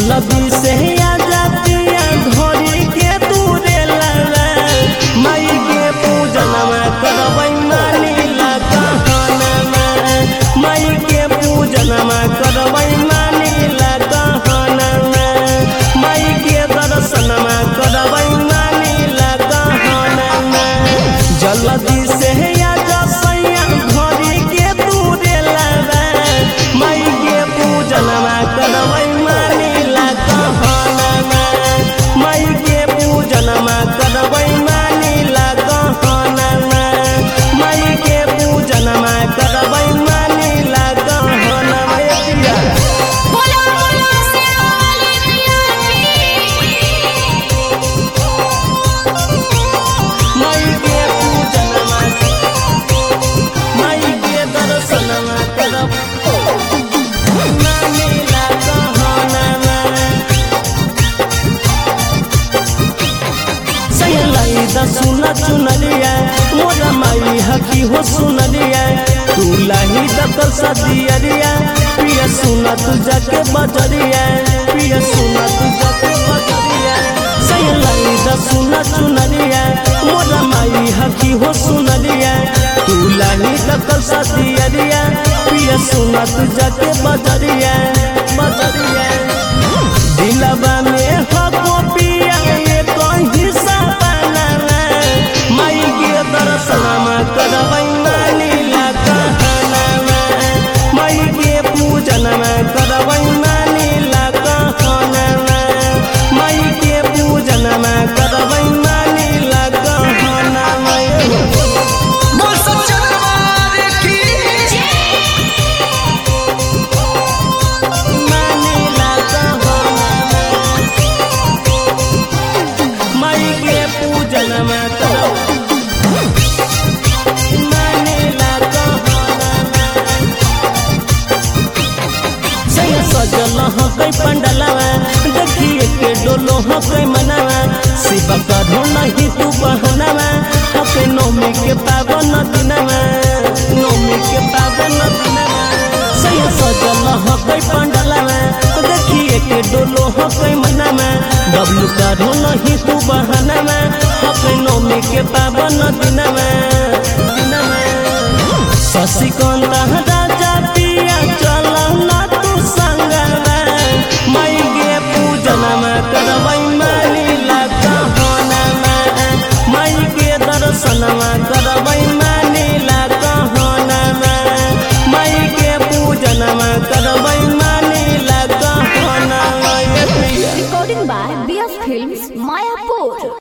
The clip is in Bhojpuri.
जल्दी से आ जातिया घोड़ी के दूरे लाला माई के पूजन में करबै मानीला कहना माई के पूजन में करबै मानीला कहना माई के दर्शन में करबै मानीला कहना जल्दी से आ जसैया घोड़ी के दूरे लाला माई के पूजन में करबै मानीला कहना माई के पूजन में करबै मानीला कहना माई के पूजन में करबै मानीला कहना बोलो बोलो शेरावाली माई के पूजन में माई के दर्शन में करब मानीला कहना सैलाई सुना चुनरिया मोरा माई हकी हो सुनरिया तू लाही दकल सदियरिया पिया सुना तू जाके बजरिया पिया सुना तू जाके बजरिया सैलाई सुना चुनरिया मोरा माई हकी हो सुनरिया तू लाही दकल सदियरिया पिया सुना तू जाके बजरिया बजरिया दिलवा में हको पिया ये कहीं सपना माई के दर्शन में करबै मानीला कहना माई के पूजन में करबै मानीला कहना माई के पूजन में करबै मानीला कहना बोल सच्चा दरबार की मानीला कहना माई के पूजन में करबै मानीला कहना सजल हकै पंडलवा देखिए के डोलो हकै मनवा शिव करो नहीं तू बहनवा हकै नौमी के पावन दिनवा नौमी के पावन दिनवा सजल हकै पंडलवा देखिए के डोलो हकै मनवा डबलू करो नहीं तू बहनवा हकै नौमी के पावन दिनवा शशिकांत राजा पिया चल ना तू संगवा माई के पूजन में करबै मानीला कहना माई के दर्शन में करबै मानीला कहना माई के पूजन में करबै